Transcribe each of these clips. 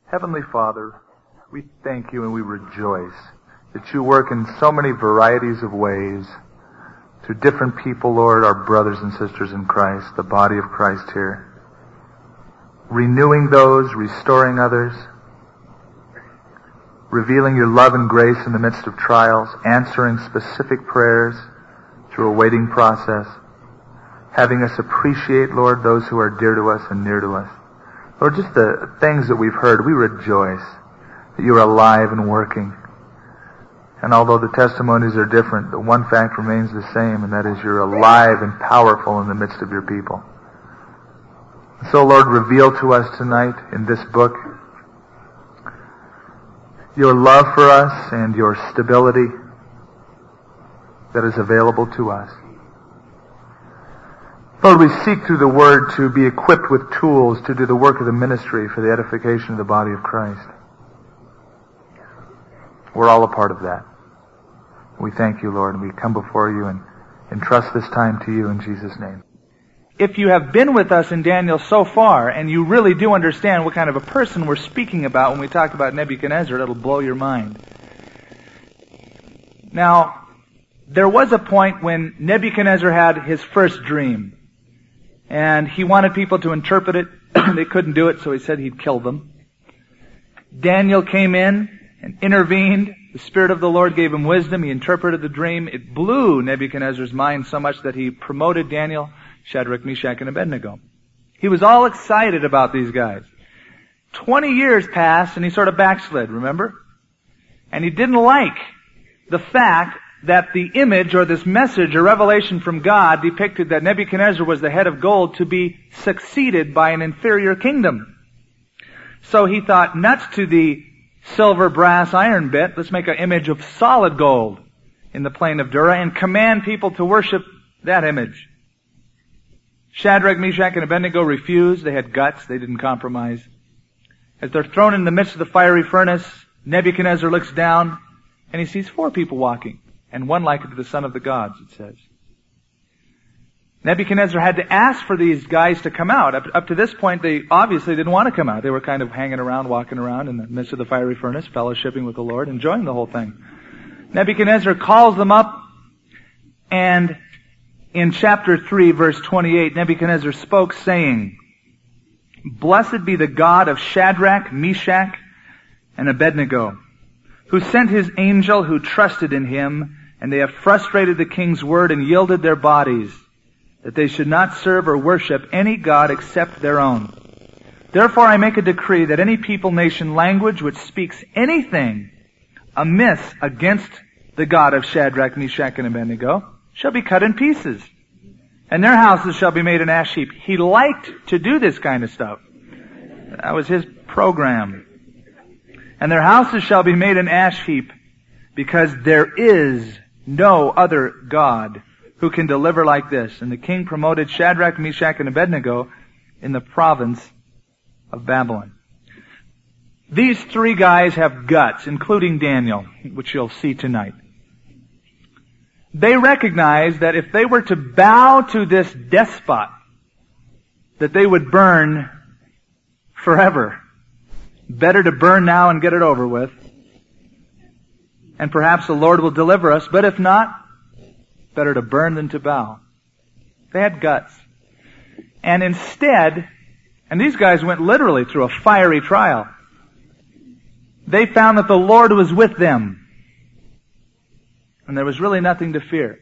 Heavenly Father, we thank you and we rejoice that you work in so many varieties of ways to different people, Lord, our brothers and sisters in Christ, the body of Christ here. Renewing those, restoring others, revealing your love and grace in the midst of trials, answering specific prayers through a waiting process, having us appreciate, Lord, those who are dear to us and near to us. Lord, just the things that we've heard, we rejoice that you are alive and working. And although the testimonies are different, the one fact remains the same, and that is you're alive and powerful in the midst of your people. So, Lord, reveal to us tonight in this book your love for us and your stability that is available to us. Lord, we seek through the Word to be equipped with tools to do the work of the ministry for the edification of the body of Christ. We're all a part of that. We thank you, Lord, and we come before you and entrust this time to you in Jesus' name. If you have been with us in Daniel so far, and you really do understand what kind of a person we're speaking about when we talk about Nebuchadnezzar, it'll blow your mind. Now, there was a point when Nebuchadnezzar had his first dream, and he wanted people to interpret it. They couldn't do it, so he said he'd kill them. Daniel came in and intervened. The Spirit of the Lord gave him wisdom. He interpreted the dream. It blew Nebuchadnezzar's mind so much that he promoted Daniel, Shadrach, Meshach, and Abednego. He was all excited about these guys. 20 years passed and he sort of backslid, remember? And he didn't like the fact that the image or this message or revelation from God depicted that Nebuchadnezzar was the head of gold to be succeeded by an inferior kingdom. So he thought, nuts to the silver, brass, iron bit, let's make an image of solid gold in the plain of Dura and command people to worship that image. Shadrach, Meshach, and Abednego refused. They had guts. They didn't compromise. As they're thrown in the midst of the fiery furnace, Nebuchadnezzar looks down and he sees 4 people walking, and one like it to the son of the gods, it says. Nebuchadnezzar had to ask for these guys to come out. Up to this point, they obviously didn't want to come out. They were kind of hanging around, walking around in the midst of the fiery furnace, fellowshipping with the Lord, enjoying the whole thing. Nebuchadnezzar calls them up, and in chapter 3, verse 28, Nebuchadnezzar spoke, saying, "Blessed be the God of Shadrach, Meshach, and Abednego, who sent his angel who trusted in him, and they have frustrated the king's word and yielded their bodies, that they should not serve or worship any god except their own. Therefore I make a decree that any people, nation, language which speaks anything amiss against the God of Shadrach, Meshach, and Abednego shall be cut in pieces, and their houses shall be made an ash heap." He liked to do this kind of stuff. That was his program. "And their houses shall be made an ash heap, because there is no other God who can deliver like this." And the king promoted Shadrach, Meshach, and Abednego in the province of Babylon. These 3 guys have guts, including Daniel, which you'll see tonight. They recognized that if they were to bow to this despot, that they would burn forever. Better to burn now and get it over with. And perhaps the Lord will deliver us, but if not, better to burn than to bow. They had guts. And instead, and these guys went literally through a fiery trial, they found that the Lord was with them. And there was really nothing to fear.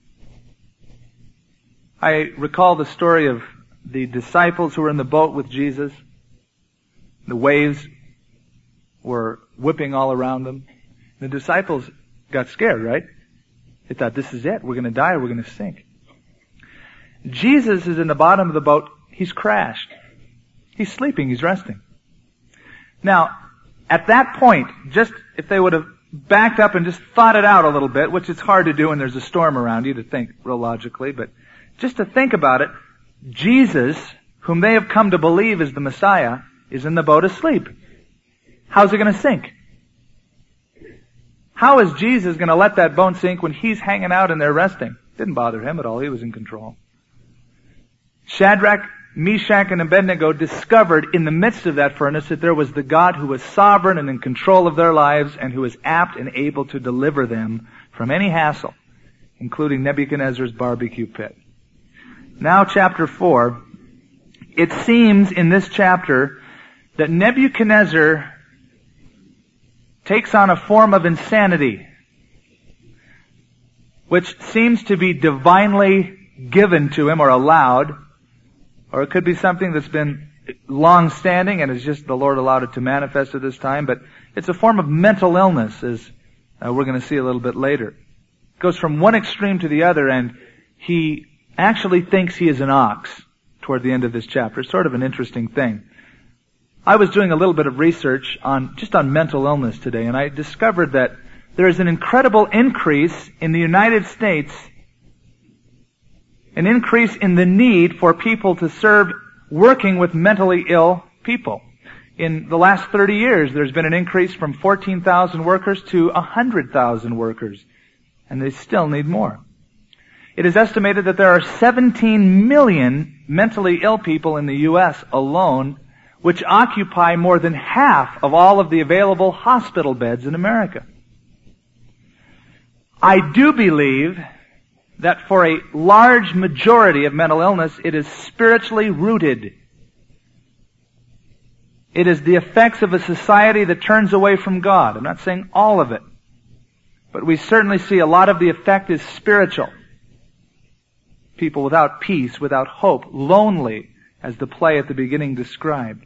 I recall the story of the disciples who were in the boat with Jesus. The waves were whipping all around them. The disciples got scared, right? They thought, this is it. We're going to die or we're going to sink. Jesus is in the bottom of the boat. He's crashed. He's sleeping. He's resting. Now, at that point, just if they would have backed up and just thought it out a little bit, which is hard to do when there's a storm around you to think real logically, but just to think about it, Jesus, whom they have come to believe is the Messiah, is in the boat asleep. How's it going to sink? How is Jesus going to let that boat sink when he's hanging out and they're resting? Didn't bother him at all. He was in control. Shadrach, Meshach and Abednego discovered in the midst of that furnace that there was the God who was sovereign and in control of their lives and who was apt and able to deliver them from any hassle, including Nebuchadnezzar's barbecue pit. Now chapter 4, it seems in this chapter that Nebuchadnezzar takes on a form of insanity, which seems to be divinely given to him or allowed, or it could be something that's been long-standing and is just the Lord allowed it to manifest at this time, but it's a form of mental illness, as we're going to see a little bit later. It goes from one extreme to the other, and he actually thinks he is an ox toward the end of this chapter. It's sort of an interesting thing. I was doing a little bit of research on mental illness today, and I discovered that there is an incredible increase in the United States, an increase in the need for people to serve working with mentally ill people. In the last 30 years, there's been an increase from 14,000 workers to 100,000 workers, and they still need more. It is estimated that there are 17 million mentally ill people in the U.S. alone, which occupy more than half of all of the available hospital beds in America. I do believe that for a large majority of mental illness, it is spiritually rooted. It is the effects of a society that turns away from God. I'm not saying all of it, but we certainly see a lot of the effect is spiritual. People without peace, without hope, lonely, as the play at the beginning described.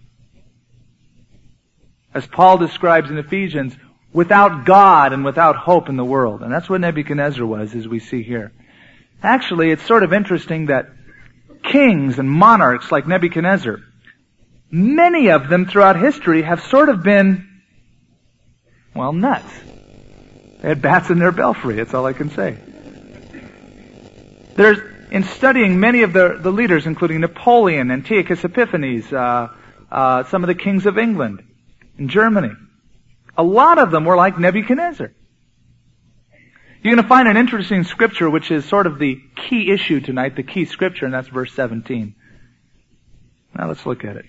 As Paul describes in Ephesians, without God and without hope in the world. And that's what Nebuchadnezzar was, as we see here. Actually, it's sort of interesting that kings and monarchs like Nebuchadnezzar, many of them throughout history have sort of been, well, nuts. They had bats in their belfry, that's all I can say. In studying many of the leaders, including Napoleon, Antiochus Epiphanes, some of the kings of England and Germany, a lot of them were like Nebuchadnezzar. You're going to find an interesting scripture which is sort of the key issue tonight, the key scripture, and that's verse 17. Now let's look at it.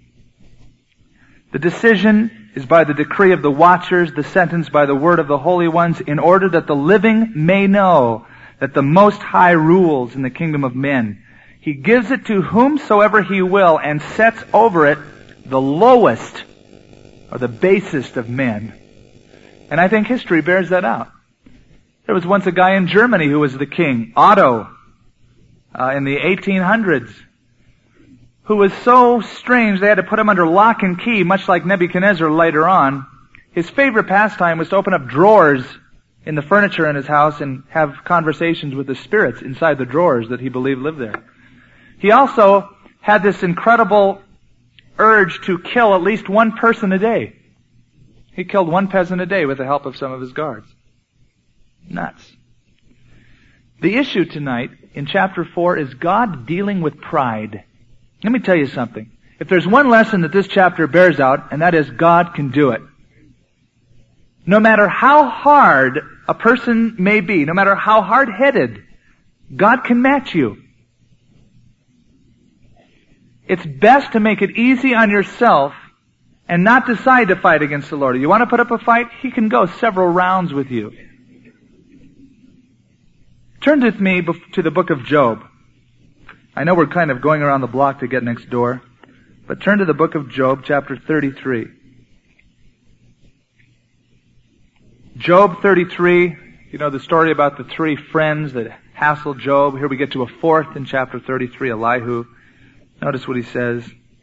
The decision is by the decree of the watchers, the sentence by the word of the holy ones, in order that the living may know that the Most High rules in the kingdom of men. He gives it to whomsoever He will and sets over it the lowest or the basest of men. And I think history bears that out. There was once a guy in Germany who was the king, Otto, in the 1800s, who was so strange they had to put him under lock and key, much like Nebuchadnezzar later on. His favorite pastime was to open up drawers in the furniture in his house and have conversations with the spirits inside the drawers that he believed lived there. He also had this incredible urge to kill at least one person a day. He killed one peasant a day with the help of some of his guards. Nuts. The issue tonight in chapter 4 is God dealing with pride. Let me tell you something. If there's one lesson that this chapter bears out, and that is God can do it. No matter how hard a person may be, no matter how hard-headed, God can match you. It's best to make it easy on yourself and not decide to fight against the Lord. You want to put up a fight? He can go several rounds with you. Turn with me to the book of Job. I know we're kind of going around the block to get next door, but turn to the book of Job, chapter 33. Job 33, you know the story about the three friends that hassled Job. Here we get to a fourth in chapter 33, Elihu. Notice what he says.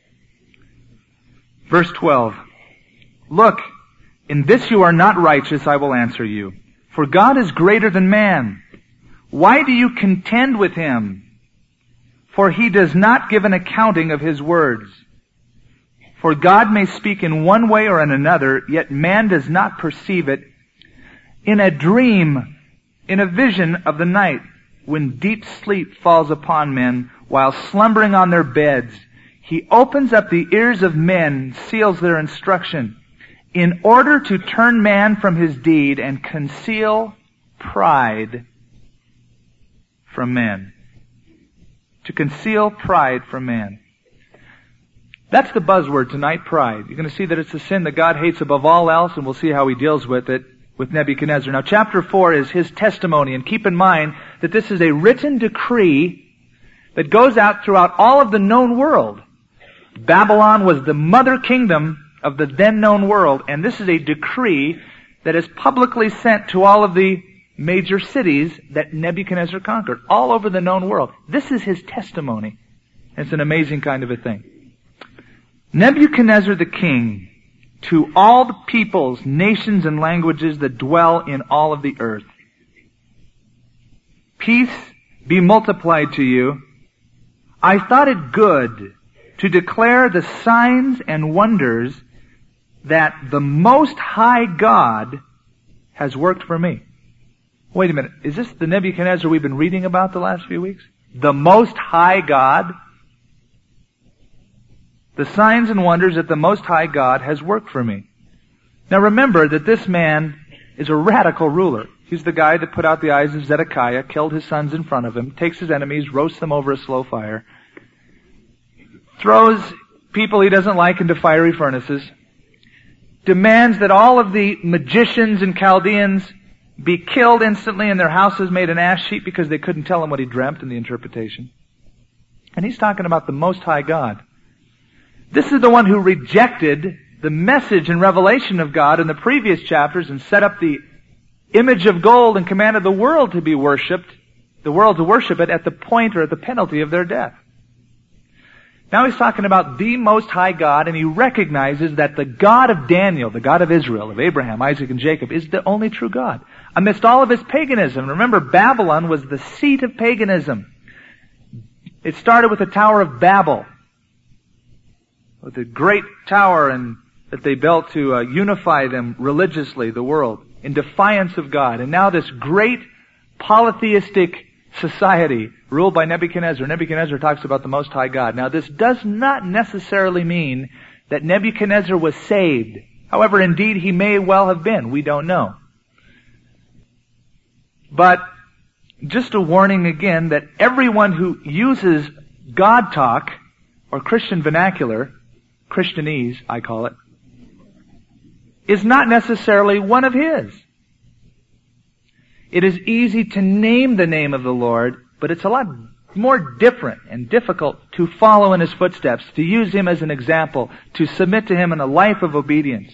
Verse 12. Look, in this you are not righteous, I will answer you. For God is greater than man. Why do you contend with Him? For He does not give an accounting of His words. For God may speak in one way or in another, yet man does not perceive it. In a dream, in a vision of the night, when deep sleep falls upon men, while slumbering on their beds, He opens up the ears of men, seals their instruction, in order to turn man from his deed and conceal pride from men. To conceal pride from man. That's the buzzword tonight, pride. You're going to see that it's a sin that God hates above all else, and we'll see how He deals with it with Nebuchadnezzar. Now, chapter 4 is his testimony, and keep in mind that this is a written decree that goes out throughout all of the known world. Babylon was the mother kingdom of the then known world, and this is a decree that is publicly sent to all of the major cities that Nebuchadnezzar conquered, all over the known world. This is his testimony. It's an amazing kind of a thing. Nebuchadnezzar the king, to all the peoples, nations, and languages that dwell in all of the earth. Peace be multiplied to you. I thought it good to declare the signs and wonders that the Most High God has worked for me. Wait a minute. Is this the Nebuchadnezzar we've been reading about the last few weeks? The Most High God? The signs and wonders that the Most High God has worked for me. Now remember that this man is a radical ruler. He's the guy that put out the eyes of Zedekiah, killed his sons in front of him, takes his enemies, roasts them over a slow fire, throws people he doesn't like into fiery furnaces, demands that all of the magicians and Chaldeans be killed instantly and their houses made an ash heap because they couldn't tell him what he dreamt in the interpretation. And he's talking about the Most High God. This is the one who rejected the message and revelation of God in the previous chapters and set up the image of gold and commanded the world to be worshipped, the world to worship it at the point or at the penalty of their death. Now he's talking about the Most High God, and he recognizes that the God of Daniel, the God of Israel, of Abraham, Isaac, and Jacob, is the only true God. Amidst all of his paganism, remember Babylon was the seat of paganism. It started with the Tower of Babel, with the great tower that they built to unify them religiously, the world, in defiance of God. And now this great polytheistic society ruled by Nebuchadnezzar. Nebuchadnezzar talks about the Most High God. Now this does not necessarily mean that Nebuchadnezzar was saved. However, indeed he may well have been. We don't know. But just a warning again that everyone who uses God talk or Christian vernacular, Christianese I call it, is not necessarily one of his. It is easy to name the name of the Lord, but it's a lot more different and difficult to follow in His footsteps, to use Him as an example, to submit to Him in a life of obedience.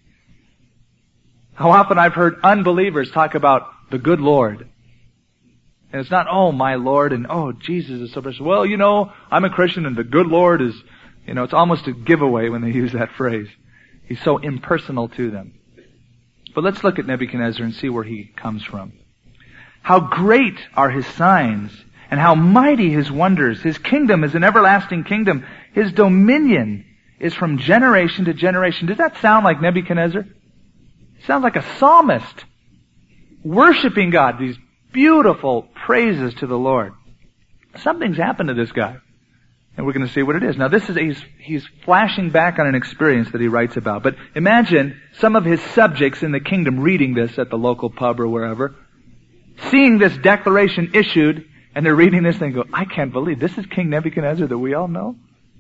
How often I've heard unbelievers talk about the good Lord. And it's not, oh, my Lord, and oh, Jesus is so precious. Well, I'm a Christian and the good Lord is, it's almost a giveaway when they use that phrase. He's so impersonal to them. But let's look at Nebuchadnezzar and see where he comes from. How great are his signs, and how mighty his wonders. His kingdom is an everlasting kingdom. His dominion is from generation to generation. Does that sound like Nebuchadnezzar? It sounds like a psalmist worshiping God, these beautiful praises to the Lord. Something's happened to this guy, and we're going to see what it is. Now this is, he's flashing back on an experience that he writes about. But imagine some of his subjects in the kingdom reading this at the local pub or wherever, seeing this declaration issued, and they're reading this and they go, I can't believe this is King Nebuchadnezzar that we all know.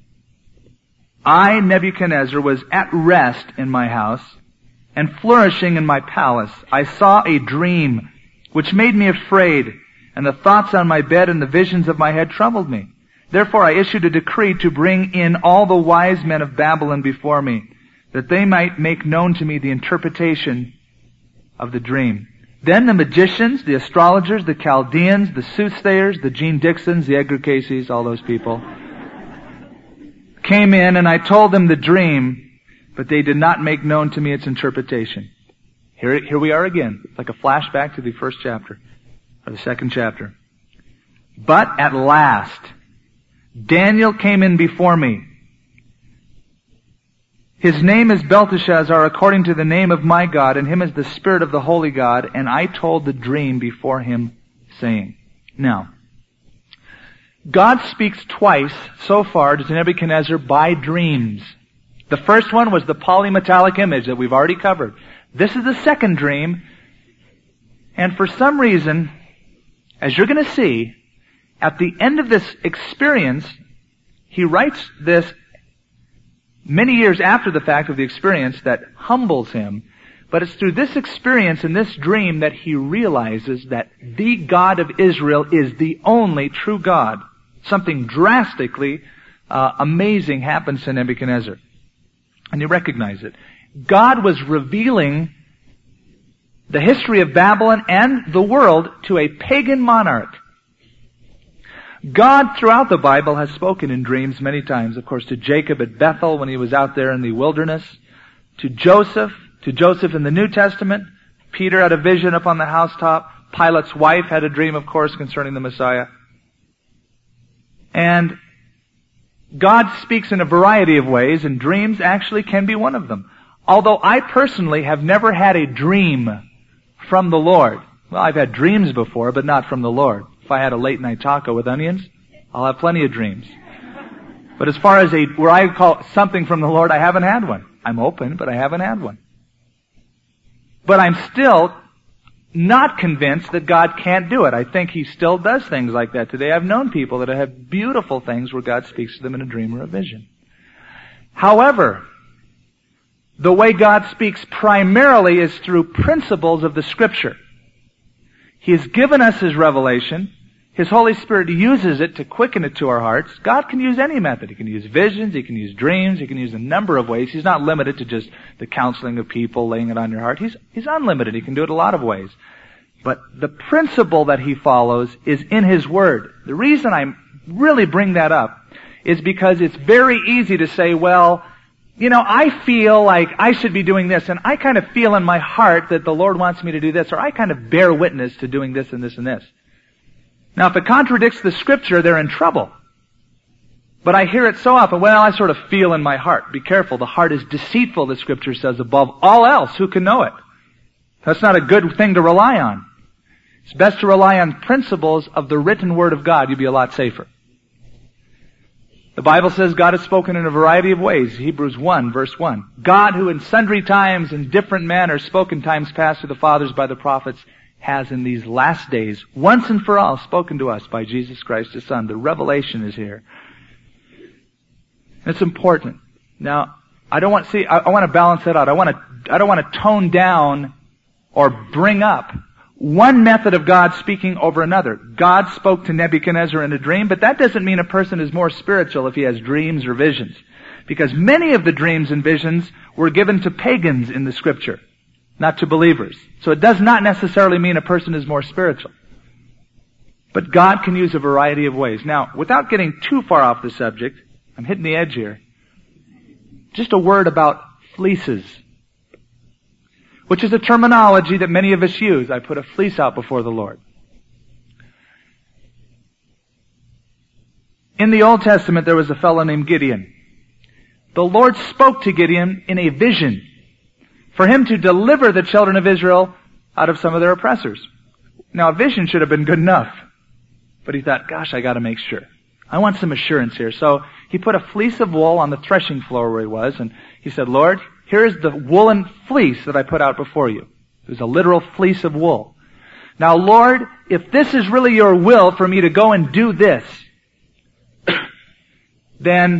I, Nebuchadnezzar, was at rest in my house and flourishing in my palace. I saw a dream which made me afraid, and the thoughts on my bed and the visions of my head troubled me. Therefore I issued a decree to bring in all the wise men of Babylon before me, that they might make known to me the interpretation of the dream. Then the magicians, the astrologers, the Chaldeans, the soothsayers, the Gene Dixons, the Edgar Caseys, all those people, came in, and I told them the dream, but they did not make known to me its interpretation. Here we are again, like a flashback to the first chapter, or the second chapter. But at last, Daniel came in before me. His name is Belteshazzar, according to the name of my God, and him is the Spirit of the Holy God, and I told the dream before him, saying. Now, God speaks twice so far to Nebuchadnezzar by dreams. The first one was the polymetallic image that we've already covered. This is the second dream, and for some reason, as you're going to see, at the end of this experience, he writes this many years after the fact of the experience that humbles him. But it's through this experience and this dream that he realizes that the God of Israel is the only true God. Something drastically amazing happens to Nebuchadnezzar. And you recognize it. God was revealing the history of Babylon and the world to a pagan monarch. God throughout the Bible has spoken in dreams many times. Of course, to Jacob at Bethel when he was out there in the wilderness. To Joseph in the New Testament. Peter had a vision up on the housetop. Pilate's wife had a dream, of course, concerning the Messiah. And God speaks in a variety of ways, and dreams actually can be one of them. Although I personally have never had a dream from the Lord. Well, I've had dreams before, but not from the Lord. If I had a late night taco with onions, I'll have plenty of dreams. But as far as where I call something from the Lord, I haven't had one. I'm open, but I haven't had one. But I'm still not convinced that God can't do it. I think He still does things like that today. I've known people that have beautiful things where God speaks to them in a dream or a vision. However, the way God speaks primarily is through principles of the Scripture. He has given us His revelation. His Holy Spirit uses it to quicken it to our hearts. God can use any method. He can use visions. He can use dreams. He can use a number of ways. He's not limited to just the counseling of people, laying it on your heart. He's unlimited. He can do it a lot of ways. But the principle that He follows is in His Word. The reason I really bring that up is because it's very easy to say, well, I feel like I should be doing this, and I kind of feel in my heart that the Lord wants me to do this, or I kind of bear witness to doing this and this and this. Now, if it contradicts the Scripture, they're in trouble. But I hear it so often, well, I sort of feel in my heart. Be careful, the heart is deceitful, the Scripture says, above all else. Who can know it? That's not a good thing to rely on. It's best to rely on principles of the written Word of God. You'll be a lot safer. The Bible says God has spoken in a variety of ways. Hebrews 1, verse 1. God, who in sundry times and different manners spoke in times past to the fathers by the prophets, has in these last days, once and for all, spoken to us by Jesus Christ His Son. The revelation is here. It's important. Now, I want to balance that out. I don't want to tone down or bring up one method of God speaking over another. God spoke to Nebuchadnezzar in a dream, but that doesn't mean a person is more spiritual if he has dreams or visions. Because many of the dreams and visions were given to pagans in the Scripture, not to believers. So it does not necessarily mean a person is more spiritual. But God can use a variety of ways. Now, without getting too far off the subject, I'm hitting the edge here, just a word about fleeces, which is a terminology that many of us use. I put a fleece out before the Lord. In the Old Testament, there was a fellow named Gideon. The Lord spoke to Gideon in a vision for him to deliver the children of Israel out of some of their oppressors. Now, a vision should have been good enough. But he thought, gosh, I got to make sure. I want some assurance here. So he put a fleece of wool on the threshing floor where he was, and he said, Lord, here is the woolen fleece that I put out before you. It was a literal fleece of wool. Now, Lord, if this is really your will for me to go and do this, then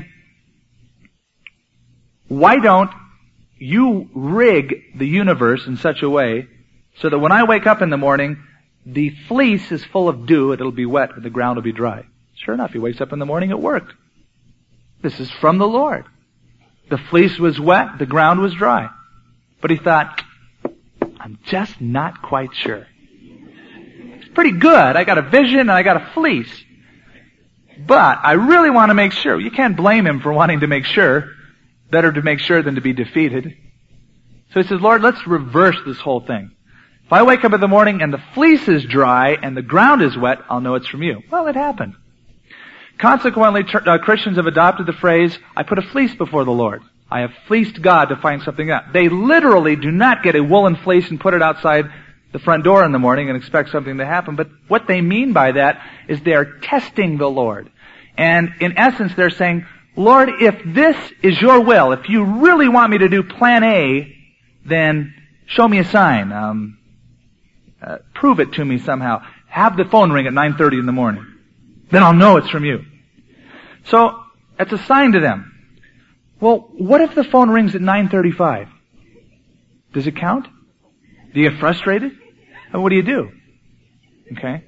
why don't you rig the universe in such a way so that when I wake up in the morning, the fleece is full of dew, it'll be wet, and the ground will be dry. Sure enough, he wakes up in the morning, it worked. This is from the Lord. The fleece was wet, the ground was dry. But he thought, I'm just not quite sure. It's pretty good. I got a vision and I got a fleece. But I really want to make sure. You can't blame him for wanting to make sure. Better to make sure than to be defeated. So he says, Lord, let's reverse this whole thing. If I wake up in the morning and the fleece is dry and the ground is wet, I'll know it's from you. Well, it happened. Consequently, Christians have adopted the phrase, I put a fleece before the Lord. I have fleeced God to find something out. They literally do not get a woolen fleece and put it outside the front door in the morning and expect something to happen. But what they mean by that is they are testing the Lord. And in essence, they're saying, Lord, if this is your will, if you really want me to do plan A, then show me a sign. Prove it to me somehow. Have the phone ring at 9:30 in the morning. Then I'll know it's from you. So, it's a sign to them. Well, what if the phone rings at 9:35? Does it count? Do you get frustrated? And what do? Okay?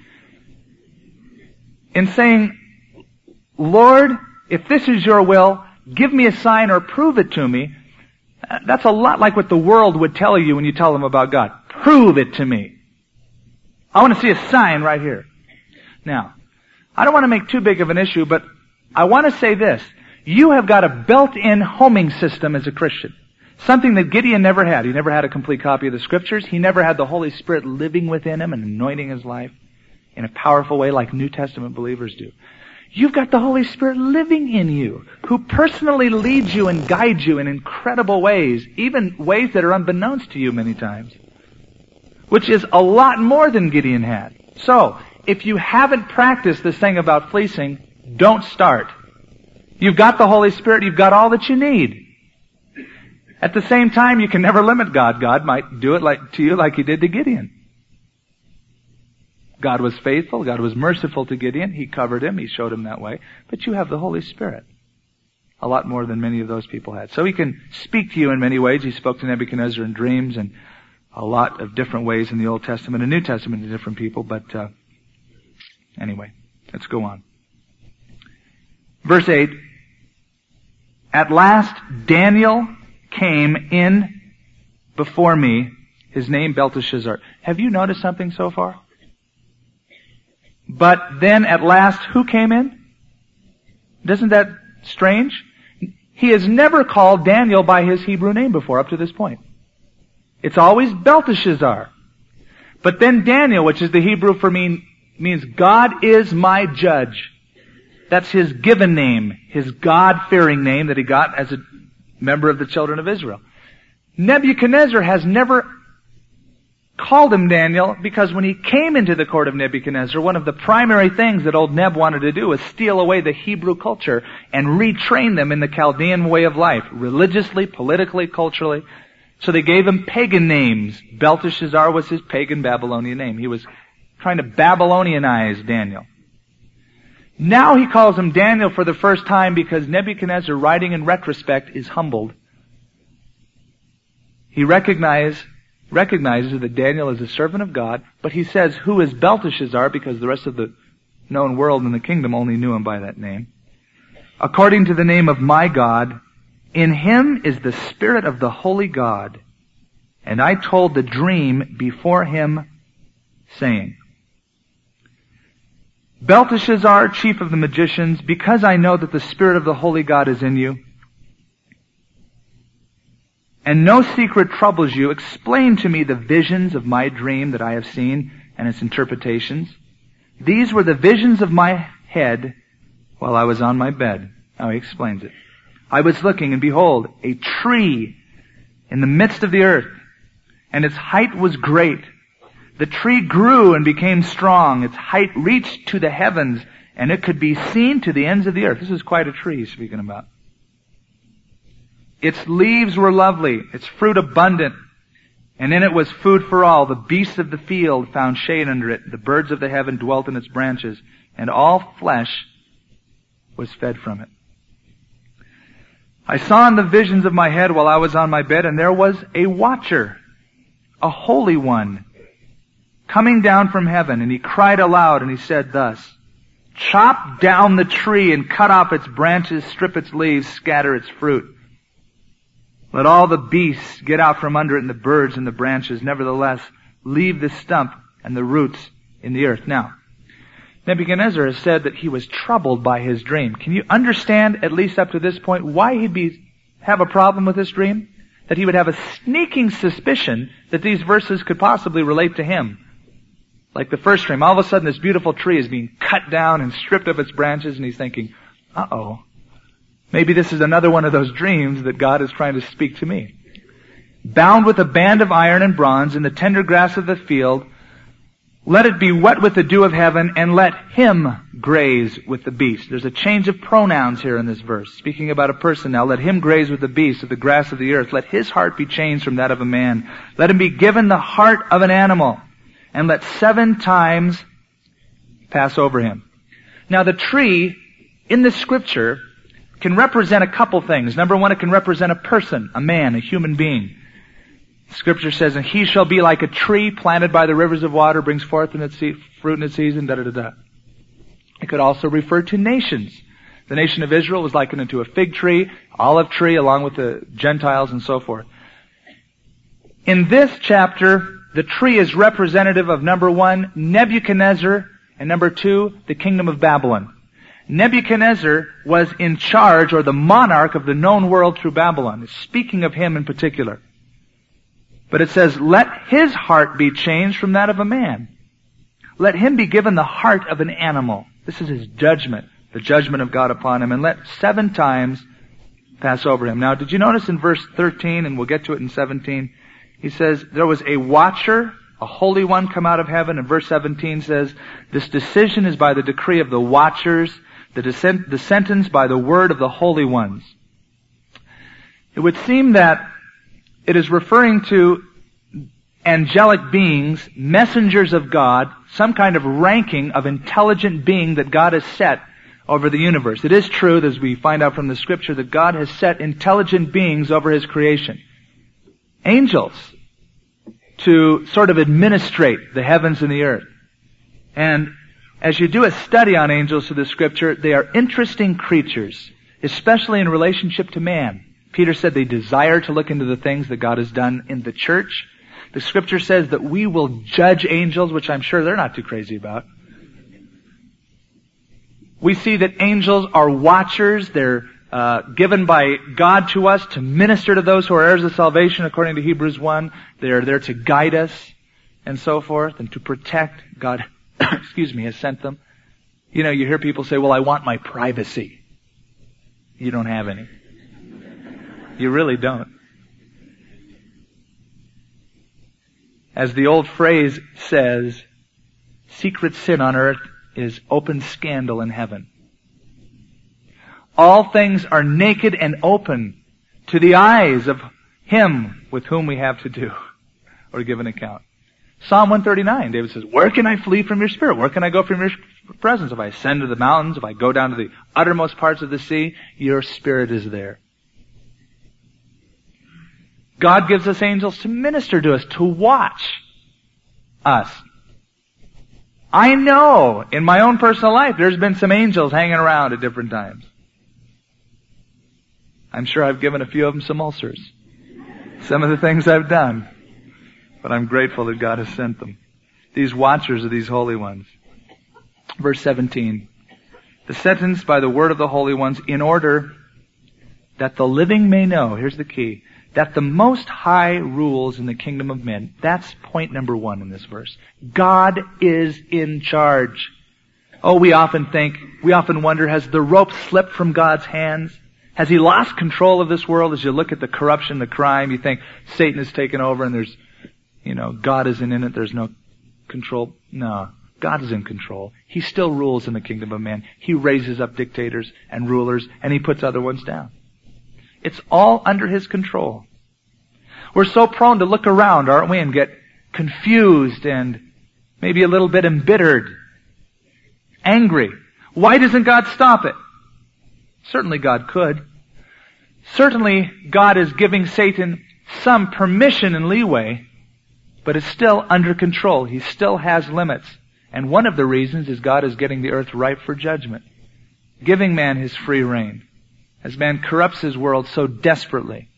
In saying, Lord, if this is your will, give me a sign or prove it to me, that's a lot like what the world would tell you when you tell them about God. Prove it to me. I want to see a sign right here. Now, I don't want to make too big of an issue, but I want to say this. You have got a built-in homing system as a Christian. Something that Gideon never had. He never had a complete copy of the Scriptures. He never had the Holy Spirit living within him and anointing his life in a powerful way like New Testament believers do. You've got the Holy Spirit living in you, who personally leads you and guides you in incredible ways, even ways that are unbeknownst to you many times, which is a lot more than Gideon had. So, if you haven't practiced this thing about fleecing, don't start. You've got the Holy Spirit, you've got all that you need. At the same time, you can never limit God. God might do it to you like He did to Gideon. God was faithful, God was merciful to Gideon, He covered him, He showed him that way. But you have the Holy Spirit. A lot more than many of those people had. So He can speak to you in many ways. He spoke to Nebuchadnezzar in dreams and a lot of different ways in the Old Testament and New Testament to different people. But anyway, let's go on. Verse 8. At last Daniel came in before me, his name Belteshazzar. Have you noticed something so far? But then at last, who came in? Isn't that strange? He has never called Daniel by his Hebrew name before up to this point. It's always Belteshazzar. But then Daniel, which is the Hebrew for means God is my judge. That's his given name, his God-fearing name that he got as a member of the children of Israel. Nebuchadnezzar has never called him Daniel because when he came into the court of Nebuchadnezzar, one of the primary things that old Neb wanted to do was steal away the Hebrew culture and retrain them in the Chaldean way of life, religiously, politically, culturally. So they gave him pagan names. Belteshazzar was his pagan Babylonian name. He was trying to Babylonianize Daniel. Now he calls him Daniel for the first time because Nebuchadnezzar, writing in retrospect, is humbled. He recognizes that Daniel is a servant of God, but he says, who is Belteshazzar? Because the rest of the known world and the kingdom only knew him by that name. According to the name of my God, in him is the Spirit of the Holy God. And I told the dream before him, saying, Belteshazzar, chief of the magicians, because I know that the Spirit of the Holy God is in you, and no secret troubles you, explain to me the visions of my dream that I have seen and its interpretations. These were the visions of my head while I was on my bed. Now he explains it. I was looking, and behold, a tree in the midst of the earth, and its height was great. The tree grew and became strong. Its height reached to the heavens, and it could be seen to the ends of the earth. This is quite a tree he's speaking about. Its leaves were lovely, its fruit abundant, and in it was food for all. The beasts of the field found shade under it. The birds of the heaven dwelt in its branches, and all flesh was fed from it. I saw in the visions of my head while I was on my bed, and there was a watcher, a holy one, coming down from heaven, and he cried aloud, and he said thus, chop down the tree and cut off its branches, strip its leaves, scatter its fruit. Let all the beasts get out from under it and the birds and the branches. Nevertheless, leave the stump and the roots in the earth. Now, Nebuchadnezzar has said that he was troubled by his dream. Can you understand, at least up to this point, why he'd have a problem with this dream? That he would have a sneaking suspicion that these verses could possibly relate to him. Like the first dream, all of a sudden this beautiful tree is being cut down and stripped of its branches, and he's thinking, uh-oh, maybe this is another one of those dreams that God is trying to speak to me. Bound with a band of iron and bronze in the tender grass of the field, let it be wet with the dew of heaven, and let him graze with the beast. There's a change of pronouns here in this verse. Speaking about a person now, let him graze with the beast of the grass of the earth. Let his heart be changed from that of a man. Let him be given the heart of an animal, and let 7 times pass over him. Now the tree in the scripture can represent a couple things. Number one, it can represent a person, a man, a human being. Scripture says, and he shall be like a tree planted by the rivers of water, brings forth in its fruit in its season, da-da-da-da. It could also refer to nations. The nation of Israel was likened into a fig tree, olive tree, along with the Gentiles and so forth. In this chapter, the tree is representative of, number one, Nebuchadnezzar, and number two, the kingdom of Babylon. Nebuchadnezzar was in charge, or the monarch of the known world through Babylon. It's speaking of him in particular. But it says, let his heart be changed from that of a man. Let him be given the heart of an animal. This is his judgment, the judgment of God upon him. And let 7 times pass over him. Now, did you notice in verse 13, and we'll get to it in 17, he says, there was a watcher, a holy one come out of heaven. And verse 17 says, this decision is by the decree of the watchers, the sentence by the word of the holy ones. It would seem that it is referring to angelic beings, messengers of God, some kind of ranking of intelligent being that God has set over the universe. It is true, as we find out from the Scripture, that God has set intelligent beings over His creation. Angels, to sort of administrate the heavens and the earth. And as you do a study on angels through the Scripture, they are interesting creatures, especially in relationship to man. Peter said they desire to look into the things that God has done in the church. The Scripture says that we will judge angels, which I'm sure they're not too crazy about. We see that angels are watchers. They're given by God to us to minister to those who are heirs of salvation, according to Hebrews 1. They are there to guide us and so forth, and to protect. God, has sent them. You know, you hear people say, well, I want my privacy. You don't have any. You really don't. As the old phrase says, secret sin on earth is open scandal in heaven. All things are naked and open to the eyes of Him with whom we have to do or give an account. Psalm 139, David says, where can I flee from your spirit? Where can I go from your presence? If I ascend to the mountains, if I go down to the uttermost parts of the sea, your spirit is there. God gives us angels to minister to us, to watch us. I know in my own personal life there's been some angels hanging around at different times. I'm sure I've given a few of them some ulcers. Some of the things I've done. But I'm grateful that God has sent them. These watchers are these holy ones. Verse 17. The sentence by the word of the holy ones, in order that the living may know, here's the key, that the Most High rules in the kingdom of men. That's point number 1 in this verse. God is in charge. Oh, we often wonder, has the rope slipped from God's hands? Has He lost control of this world? As you look at the corruption, the crime, you think Satan has taken over and there's, God isn't in it, there's no control. No, God is in control. He still rules in the kingdom of man. He raises up dictators and rulers and He puts other ones down. It's all under His control. We're so prone to look around, aren't we, and get confused and maybe a little bit embittered, angry. Why doesn't God stop it? Certainly God could. Certainly God is giving Satan some permission and leeway, but it's still under control. He still has limits. And one of the reasons is God is getting the earth ripe for judgment, giving man his free reign, as man corrupts his world so desperately,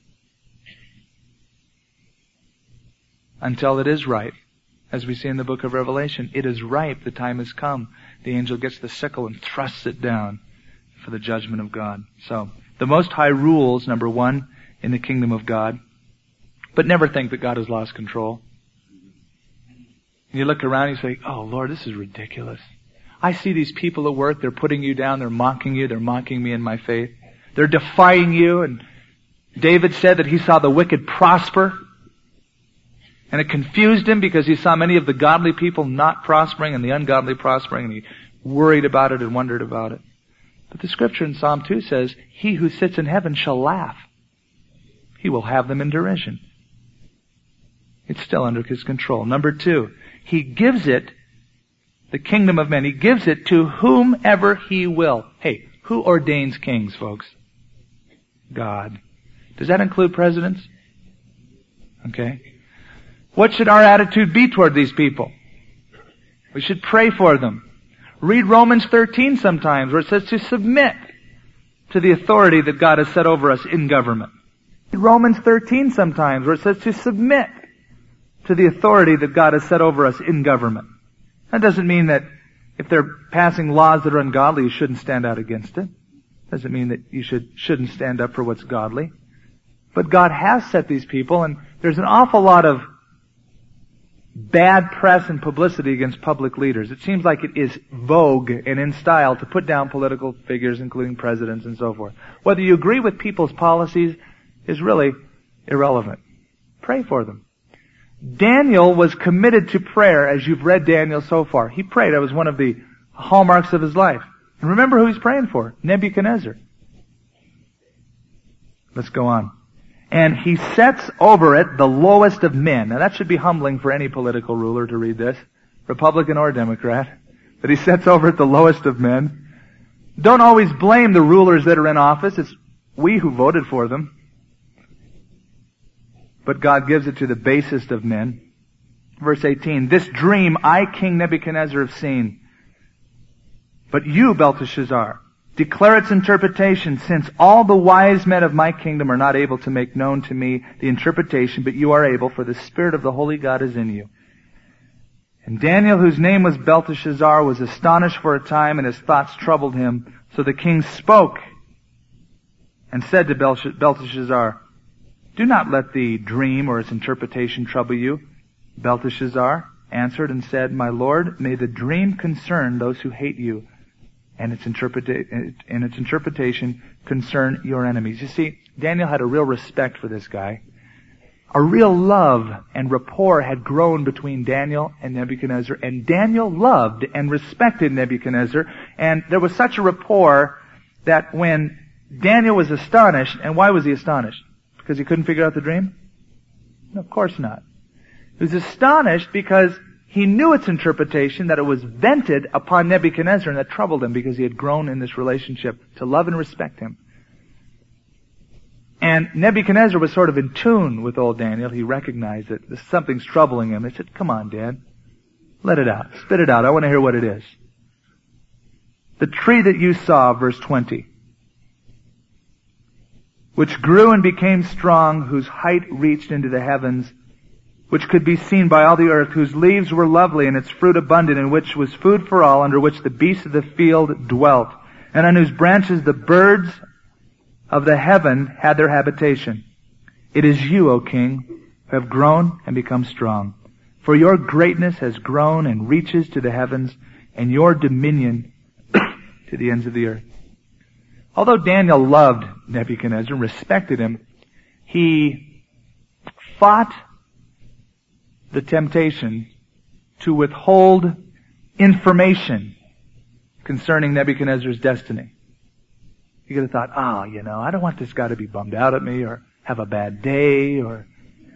until it is ripe. As we see in the book of Revelation, it is ripe, the time has come. The angel gets the sickle and thrusts it down for the judgment of God. So, the Most High rules, number 1, in the kingdom of God. But never think that God has lost control. You look around and you say, oh Lord, this is ridiculous. I see these people at work, they're putting you down, they're mocking you, they're mocking me in my faith. They're defying you, and David said that he saw the wicked prosper. And it confused him because he saw many of the godly people not prospering and the ungodly prospering, and he worried about it and wondered about it. But the scripture in Psalm 2 says, he who sits in heaven shall laugh. He will have them in derision. It's still under His control. Number 2, He gives it, the kingdom of men, He gives it to whomever He will. Hey, Who ordains kings, folks? God. Does that include presidents? Okay. What should our attitude be toward these people? We should pray for them. Read Romans 13 sometimes, where it says to submit to the authority that God has set over us in government. Read Romans 13 sometimes, where it says to submit to the authority that God has set over us in government. That doesn't mean that if they're passing laws that are ungodly, you shouldn't stand out against it. Doesn't mean that you shouldn't stand up for what's godly. But God has set these people, and there's an awful lot of bad press and publicity against public leaders. It seems like it is vogue and in style to put down political figures, including presidents and so forth. Whether you agree with people's policies is really irrelevant. Pray for them. Daniel was committed to prayer, as you've read Daniel so far. He prayed. That was one of the hallmarks of his life. And remember who he's praying for? Nebuchadnezzar. Let's go on. And he sets over it the lowest of men. Now that should be humbling for any political ruler to read this, Republican or Democrat. But he sets over it the lowest of men. Don't always blame the rulers that are in office. It's we who voted for them. But God gives it to the basest of men. Verse 18, this dream I, King Nebuchadnezzar, have seen. But you, Belteshazzar, declare its interpretation, since all the wise men of my kingdom are not able to make known to me the interpretation, but you are able, for the Spirit of the Holy God is in you. And Daniel, whose name was Belteshazzar, was astonished for a time, and his thoughts troubled him. So the king spoke and said to Belteshazzar, do not let the dream or its interpretation trouble you. Belteshazzar answered and said, my lord, may the dream concern those who hate you, and its interpretation concern your enemies. You see, Daniel had a real respect for this guy. A real love and rapport had grown between Daniel and Nebuchadnezzar, and Daniel loved and respected Nebuchadnezzar, and there was such a rapport that when Daniel was astonished, and why was he astonished? Because he couldn't figure out the dream? No, of course not. He was astonished because he knew its interpretation, that it was vented upon Nebuchadnezzar, and that troubled him because he had grown in this relationship to love and respect him. And Nebuchadnezzar was sort of in tune with old Daniel. He recognized that something's troubling him. He said, come on, Dad. Let it out. Spit it out. I want to hear what it is. The tree that you saw, verse 20, which grew and became strong, whose height reached into the heavens, which could be seen by all the earth, whose leaves were lovely and its fruit abundant, and which was food for all, under which the beasts of the field dwelt, and on whose branches the birds of the heaven had their habitation. It is you, O king, who have grown and become strong. For your greatness has grown and reaches to the heavens, and your dominion to the ends of the earth. Although Daniel loved Nebuchadnezzar and respected him, he fought the temptation to withhold information concerning Nebuchadnezzar's destiny. You could have thought, I don't want this guy to be bummed out at me or have a bad day, or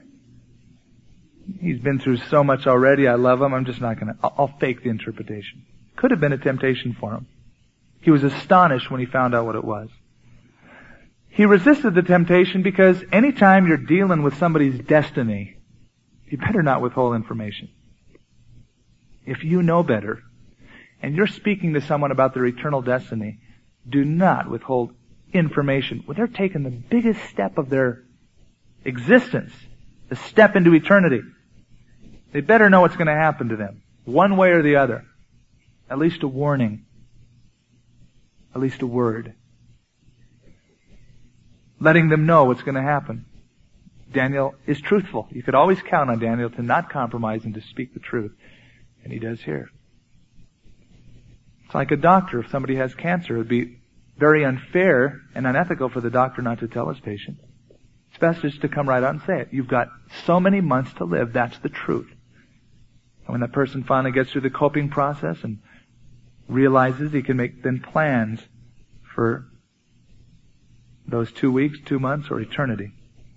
he's been through so much already, I love him, I'll fake the interpretation. Could have been a temptation for him. He was astonished when he found out what it was. He resisted the temptation because anytime you're dealing with somebody's destiny, you better not withhold information. If you know better, and you're speaking to someone about their eternal destiny, do not withhold information. Well, they're taking the biggest step of their existence, the step into eternity. They better know what's going to happen to them, one way or the other. At least a warning. At least a word. Letting them know what's going to happen. Daniel is truthful. You could always count on Daniel to not compromise and to speak the truth. And he does here. It's like a doctor. If somebody has cancer, it would be very unfair and unethical for the doctor not to tell his patient. It's best just to come right out and say it. You've got so many months to live. That's the truth. And when that person finally gets through the coping process and realizes he can make then plans for those 2 weeks, 2 months, or eternity.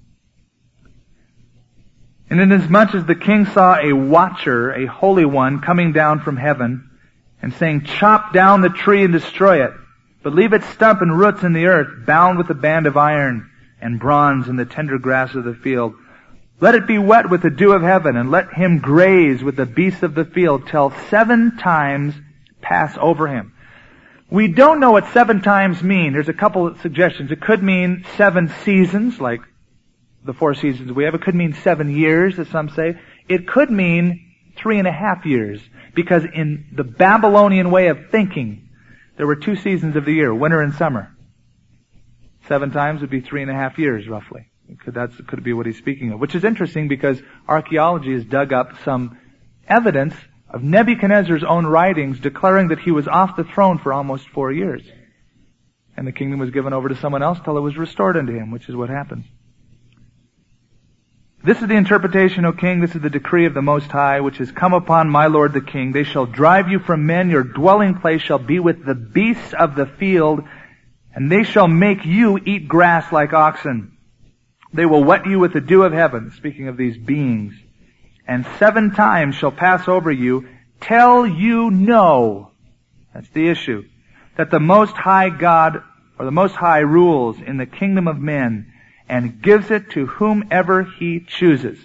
And inasmuch as the king saw a watcher, a holy one, coming down from heaven, and saying, chop down the tree and destroy it, but leave its stump and roots in the earth, bound with a band of iron and bronze in the tender grass of the field. Let it be wet with the dew of heaven, and let him graze with the beasts of the field till 7 times pass over him. We don't know what 7 times mean. There's a couple of suggestions. It could mean 7 seasons, like the 4 seasons we have. It could mean 7 years, as some say. It could mean 3.5 years, because in the Babylonian way of thinking, there were 2 seasons of the year, winter and summer. 7 times would be 3.5 years, roughly. Could be what he's speaking of. Which is interesting because archaeology has dug up some evidence of Nebuchadnezzar's own writings declaring that he was off the throne for almost 4 years. And the kingdom was given over to someone else till it was restored unto him, which is what happens. This is the interpretation, O king, this is the decree of the Most High, which has come upon my lord the king. They shall drive you from men, your dwelling place shall be with the beasts of the field, and they shall make you eat grass like oxen. They will wet you with the dew of heaven, speaking of these beings, and 7 times shall pass over you, till you know, that's the issue, that the Most High God, or the Most High rules in the kingdom of men, and gives it to whomever he chooses.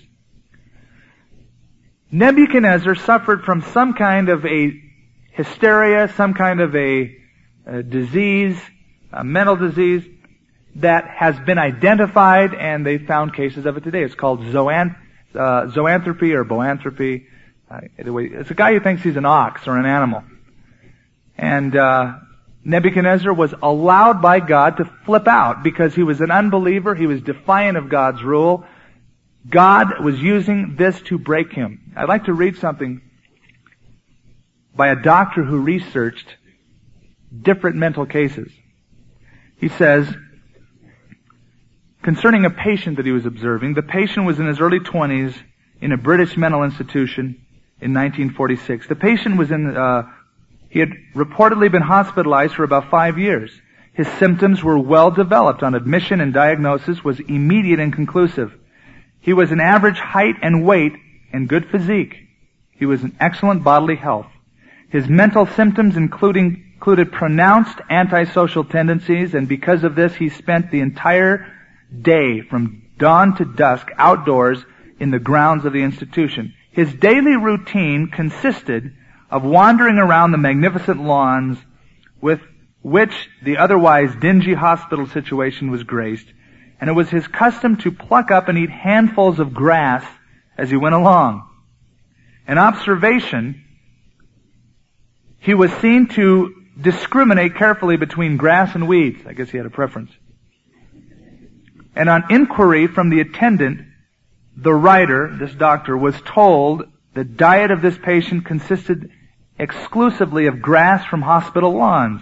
Nebuchadnezzar suffered from some kind of a hysteria, some kind of a disease, a mental disease, that has been identified, and they found cases of it today. It's called zoanthropy or boanthropy. It's a guy who thinks he's an ox or an animal. And Nebuchadnezzar was allowed by God to flip out because he was an unbeliever. He was defiant of God's rule. God was using this to break him. I'd like to read something by a doctor who researched different mental cases. He says, concerning a patient that he was observing, the patient was in his early 20s in a British mental institution in 1946. The patient was he had reportedly been hospitalized for about 5 years. His symptoms were well developed. On admission and diagnosis was immediate and conclusive. He was an average height and weight and good physique. He was in excellent bodily health. His mental symptoms included pronounced antisocial tendencies, and because of this he spent the entire day from dawn to dusk outdoors in the grounds of the institution. His daily routine consisted of wandering around the magnificent lawns with which the otherwise dingy hospital situation was graced, and it was his custom to pluck up and eat handfuls of grass as he went along. An observation, he was seen to discriminate carefully between grass and weeds. I guess he had a preference. And on inquiry from the attendant, the writer, this doctor, was told the diet of this patient consisted exclusively of grass from hospital lawns.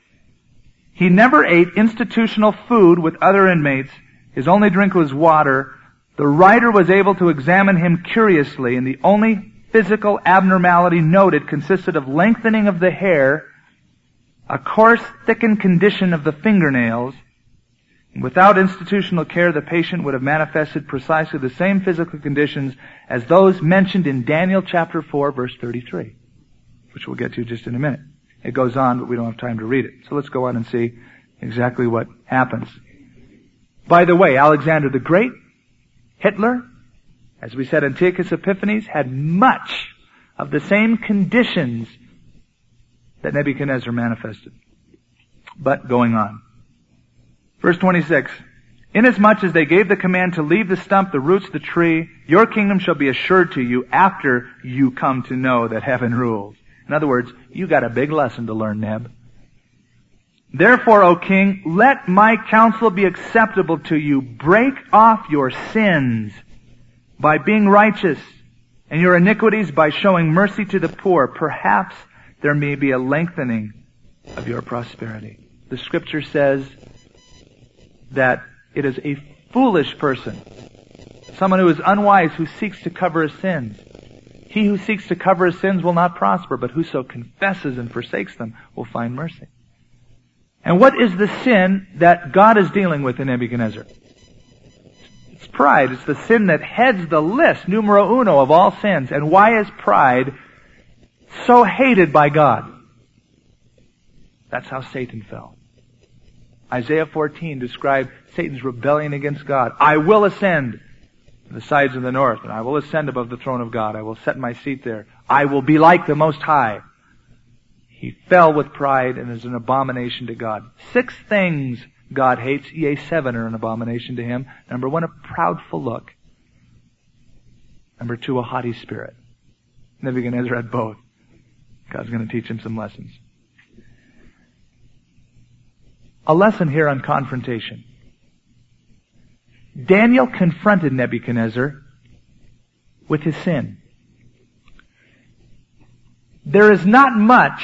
He never ate institutional food with other inmates. His only drink was water. The writer was able to examine him curiously, and the only physical abnormality noted consisted of lengthening of the hair, a coarse, thickened condition of the fingernails. Without institutional care, the patient would have manifested precisely the same physical conditions as those mentioned in Daniel chapter 4, verse 33, which we'll get to just in a minute. It goes on, but we don't have time to read it. So let's go on and see exactly what happens. By the way, Alexander the Great, Hitler, as we said, Antiochus Epiphanes, had much of the same conditions that Nebuchadnezzar manifested. But going on. Verse 26, inasmuch as they gave the command to leave the stump, the roots, the tree, your kingdom shall be assured to you after you come to know that heaven rules. In other words, you got a big lesson to learn, Neb. Therefore, O king, let my counsel be acceptable to you. Break off your sins by being righteous, and your iniquities by showing mercy to the poor. Perhaps there may be a lengthening of your prosperity. The scripture says that it is a foolish person, someone who is unwise, who seeks to cover his sins. He who seeks to cover his sins will not prosper, but whoso confesses and forsakes them will find mercy. And what is the sin that God is dealing with in Nebuchadnezzar? It's pride. It's the sin that heads the list, numero uno, of all sins. And why is pride so hated by God? That's how Satan fell. Isaiah 14 described Satan's rebellion against God. I will ascend to the sides of the north, and I will ascend above the throne of God. I will set my seat there. I will be like the Most High. He fell with pride and is an abomination to God. 6 things God hates, yea, 7 are an abomination to Him. Number 1, a proudful look. Number 2, a haughty spirit. Nebuchadnezzar had both. God's going to teach him some lessons. A lesson here on confrontation. Daniel confronted Nebuchadnezzar with his sin. There is not much,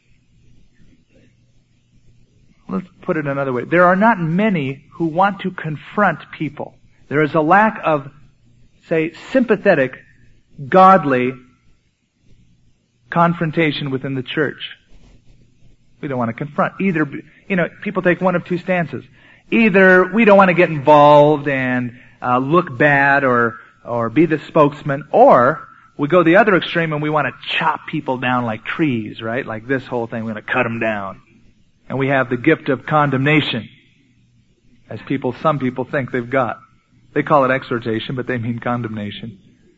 let's put it another way, there are not many who want to confront people. There is a lack of, say, sympathetic, godly confrontation within the church. We don't want to confront. Either, people take one of 2 stances. Either we don't want to get involved and look bad or be the spokesman, or we go the other extreme and we want to chop people down like trees, right? Like this whole thing, we're going to cut them down. And we have the gift of condemnation, as some people think they've got. They call it exhortation, but they mean condemnation.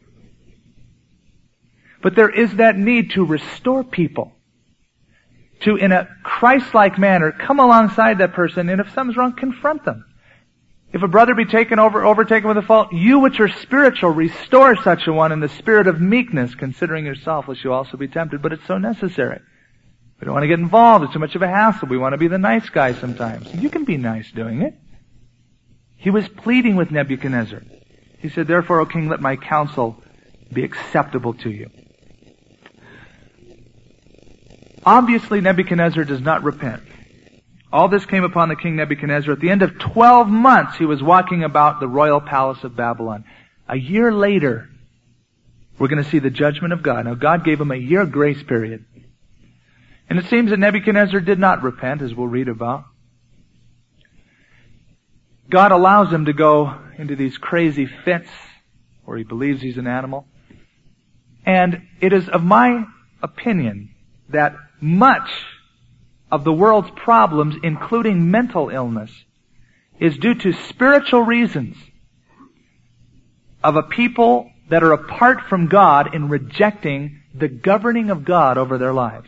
But there is that need to restore people. To, in a Christ-like manner, come alongside that person, and if something's wrong, confront them. If a brother be overtaken with a fault, you which are spiritual, restore such a one in the spirit of meekness, considering yourself, lest you also be tempted. But it's so necessary. We don't want to get involved. It's too much of a hassle. We want to be the nice guy sometimes. You can be nice doing it. He was pleading with Nebuchadnezzar. He said, therefore, O king, let my counsel be acceptable to you. Obviously, Nebuchadnezzar does not repent. All this came upon the king Nebuchadnezzar. At the end of 12 months, he was walking about the royal palace of Babylon. A year later, we're going to see the judgment of God. Now, God gave him a year grace period. And it seems that Nebuchadnezzar did not repent, as we'll read about. God allows him to go into these crazy fits where he believes he's an animal. And it is of my opinion that much of the world's problems, including mental illness, is due to spiritual reasons of a people that are apart from God in rejecting the governing of God over their lives.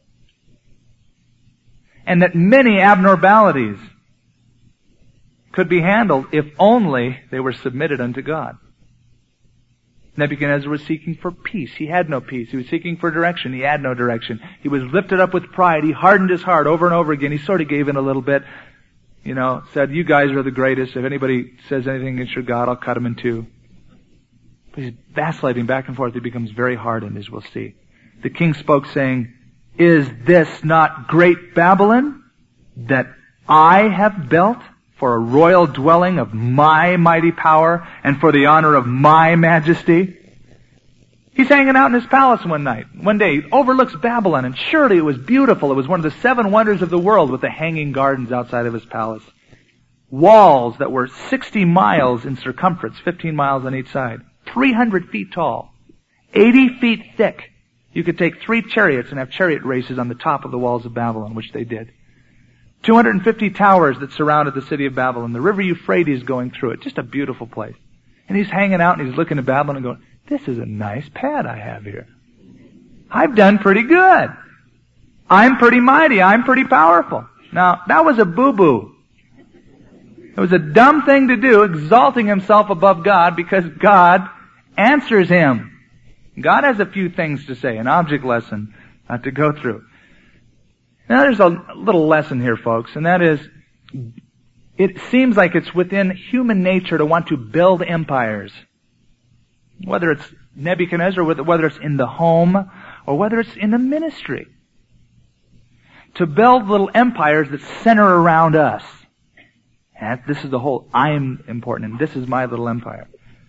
And that many abnormalities could be handled if only they were submitted unto God. Nebuchadnezzar was seeking for peace. He had no peace. He was seeking for direction. He had no direction. He was lifted up with pride. He hardened his heart over and over again. He sort of gave in a little bit. Said, you guys are the greatest. If anybody says anything against your God, I'll cut him in 2. But he's vacillating back and forth. He becomes very hardened, as we'll see. The king spoke, saying, is this not great Babylon that I have built for a royal dwelling of my mighty power and for the honor of my majesty? He's hanging out in his palace one day, overlooks Babylon, and surely it was beautiful. It was one of the 7 wonders of the world with the hanging gardens outside of his palace. Walls that were 60 miles in circumference, 15 miles on each side, 300 feet tall, 80 feet thick. You could take 3 chariots and have chariot races on the top of the walls of Babylon, which they did. 250 towers that surrounded the city of Babylon. The river Euphrates going through it. Just a beautiful place. And he's hanging out and he's looking at Babylon and going, this is a nice pad I have here. I've done pretty good. I'm pretty mighty. I'm pretty powerful. Now, that was a boo-boo. It was a dumb thing to do, exalting himself above God, because God answers him. God has a few things to say, an object lesson to go through. Now there's a little lesson here, folks, and that is, it seems like it's within human nature to want to build empires. Whether it's Nebuchadnezzar, whether it's in the home, or whether it's in the ministry. To build little empires that center around us. And this is the whole, I'm important, and this is my little empire.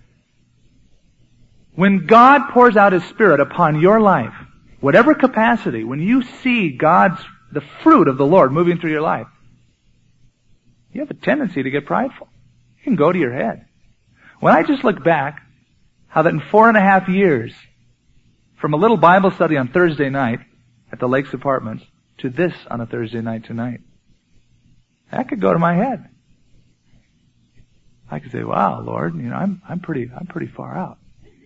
When God pours out His Spirit upon your life, whatever capacity, when you see the fruit of the Lord moving through your life, you have a tendency to get prideful. You can go to your head. When I just look back, how that in 4.5 years, from a little Bible study on Thursday night at the Lakes Apartments to this on a Thursday night tonight, That could go to my head. I could say, wow, Lord, I'm pretty far out.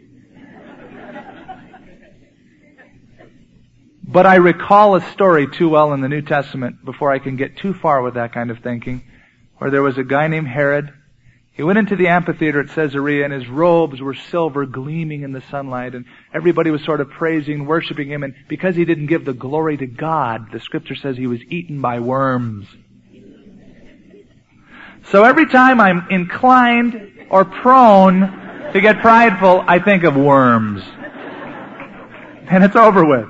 But I recall a story too well in the New Testament before I can get too far with that kind of thinking, where there was a guy named Herod. He went into the amphitheater at Caesarea, and his robes were silver, gleaming in the sunlight, and everybody was sort of praising, worshiping him, and because he didn't give the glory to God, the Scripture says he was eaten by worms. So every time I'm inclined or prone to get prideful, I think of worms. And it's over with.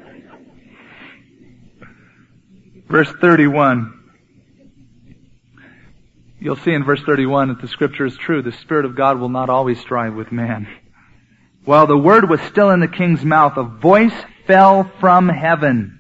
Verse 31. You'll see in verse 31 that the Scripture is true. The Spirit of God will not always strive with man. While the word was still in the king's mouth, a voice fell from heaven.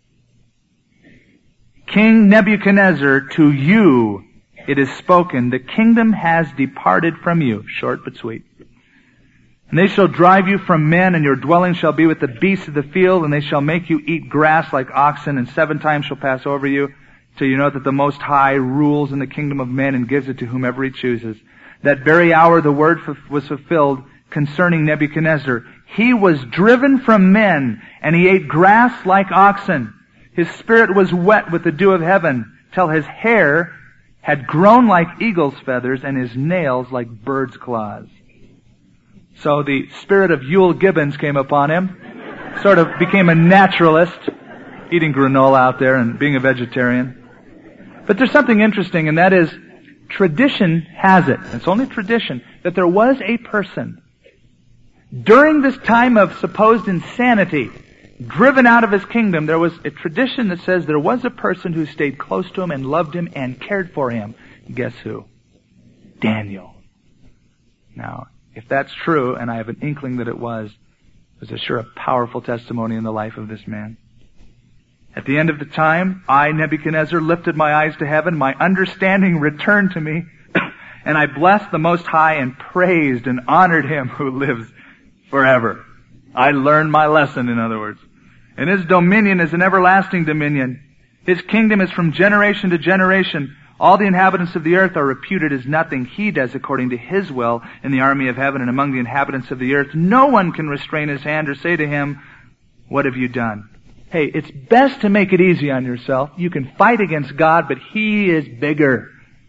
King Nebuchadnezzar, to you it is spoken, the kingdom has departed from you. Short but sweet. And they shall drive you from men, and your dwelling shall be with the beasts of the field, and they shall make you eat grass like oxen, and 7 times shall pass over you, till you know that the Most High rules in the kingdom of men and gives it to whomever he chooses. That very hour the word was fulfilled concerning Nebuchadnezzar. He was driven from men, and he ate grass like oxen. His spirit was wet with the dew of heaven, till his hair had grown like eagle's feathers, and his nails like bird's claws. So the spirit of Yule Gibbons came upon him, sort of became a naturalist, eating granola out there and being a vegetarian. But there's something interesting, and that is, tradition has it, it's only tradition, that there was a person, during this time of supposed insanity, driven out of his kingdom, there was a tradition that says there was a person who stayed close to him and loved him and cared for him. Guess who? Daniel. Now, if that's true, and I have an inkling that it was sure a powerful testimony in the life of this man. At the end of the time, I, Nebuchadnezzar, lifted my eyes to heaven, my understanding returned to me, and I blessed the Most High and praised and honored him who lives forever. I learned my lesson, in other words. And his dominion is an everlasting dominion. His kingdom is from generation to generation. All the inhabitants of the earth are reputed as nothing. He does according to his will in the army of heaven and among the inhabitants of the earth. No one can restrain his hand or say to him, what have you done? Hey, it's best to make it easy on yourself. You can fight against God, but he is bigger.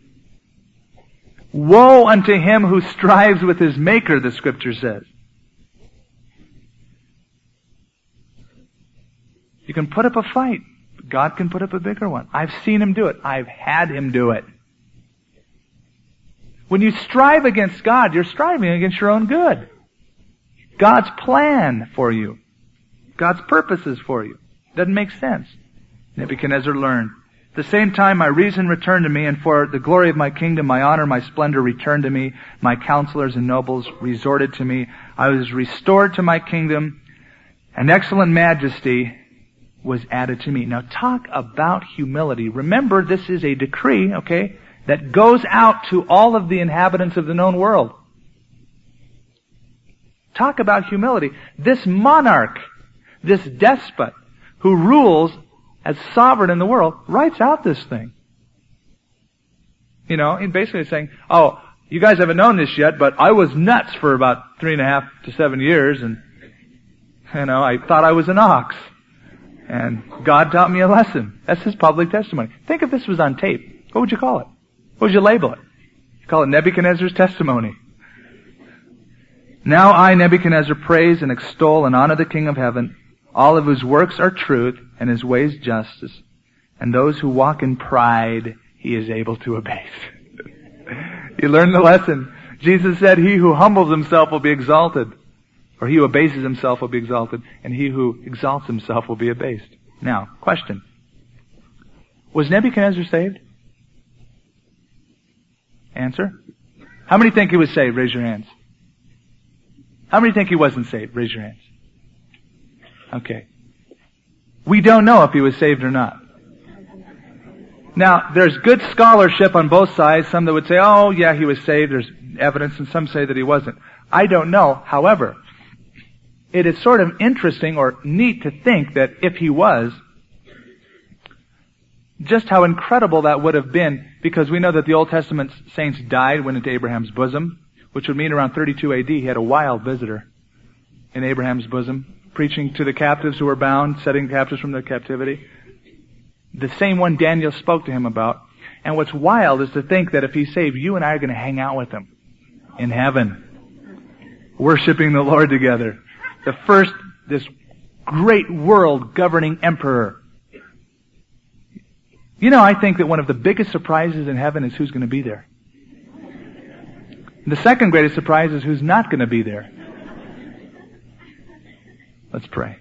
Woe unto him who strives with his maker, the Scripture says. You can put up a fight. God can put up a bigger one. I've seen him do it. I've had him do it. When you strive against God, you're striving against your own good. God's plan for you. God's purposes for you. Doesn't make sense. Nebuchadnezzar learned. At the same time, my reason returned to me, and for the glory of my kingdom, my honor, my splendor returned to me. My counselors and nobles resorted to me. I was restored to my kingdom. An excellent majesty was added to me. Now talk about humility. Remember, this is a decree, okay, that goes out to all of the inhabitants of the known world. Talk about humility. This monarch, this despot, who rules as sovereign in the world, writes out this thing. You know, and basically saying, oh, you guys haven't known this yet, but I was nuts for about 3.5 to 7 years, and, I thought I was an ox. And God taught me a lesson. That's his public testimony. Think if this was on tape. What would you call it? What would you label it? You call it Nebuchadnezzar's testimony. Now I, Nebuchadnezzar, praise and extol and honor the King of heaven, all of whose works are truth and his ways justice. And those who walk in pride, he is able to abase. You learn the lesson. Jesus said, he who humbles himself will be exalted. Or he who abases himself will be exalted, and he who exalts himself will be abased. Now, question. Was Nebuchadnezzar saved? Answer. How many think he was saved? Raise your hands. How many think he wasn't saved? Raise your hands. Okay. We don't know if he was saved or not. Now, there's good scholarship on both sides. Some that would say, oh, yeah, he was saved. There's evidence, and some say that he wasn't. I don't know. However, it is sort of interesting or neat to think that if he was, just how incredible that would have been, because we know that the Old Testament saints died, went into Abraham's bosom, which would mean around 32 AD he had a wild visitor in Abraham's bosom, preaching to the captives who were bound, setting captives from their captivity. The same one Daniel spoke to him about. And what's wild is to think that if he's saved, you and I are going to hang out with him in heaven, worshiping the Lord together. The first, this great world governing emperor. You know, I think that one of the biggest surprises in heaven is who's going to be there. The second greatest surprise is who's not going to be there. Let's pray.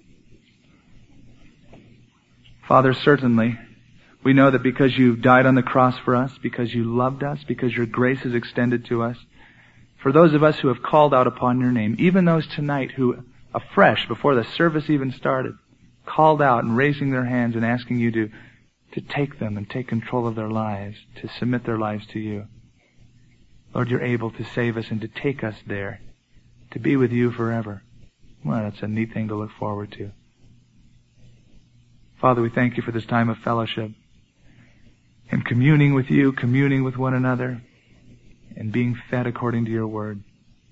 Father, certainly, we know that because you died on the cross for us, because you loved us, because your grace is extended to us, for those of us who have called out upon your name, even those tonight who, afresh, before the service even started, called out and raising their hands and asking you to take them and take control of their lives, to submit their lives to you. Lord, you're able to save us and to take us there, to be with you forever. Well, that's a neat thing to look forward to. Father, we thank you for this time of fellowship and communing with you, communing with one another, and being fed according to your word.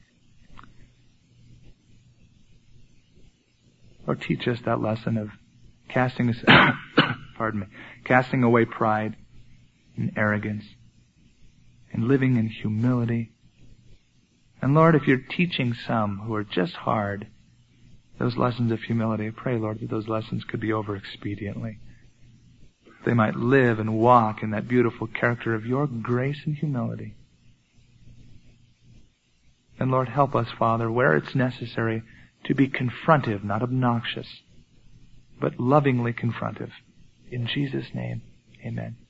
Lord, teach us that lesson of casting away pride and arrogance and living in humility. And Lord, if you're teaching some who are just hard those lessons of humility, I pray, Lord, that those lessons could be over expediently. They might live and walk in that beautiful character of your grace and humility. And Lord, help us, Father, where it's necessary, to be confrontive, not obnoxious, but lovingly confrontive. In Jesus' name, amen.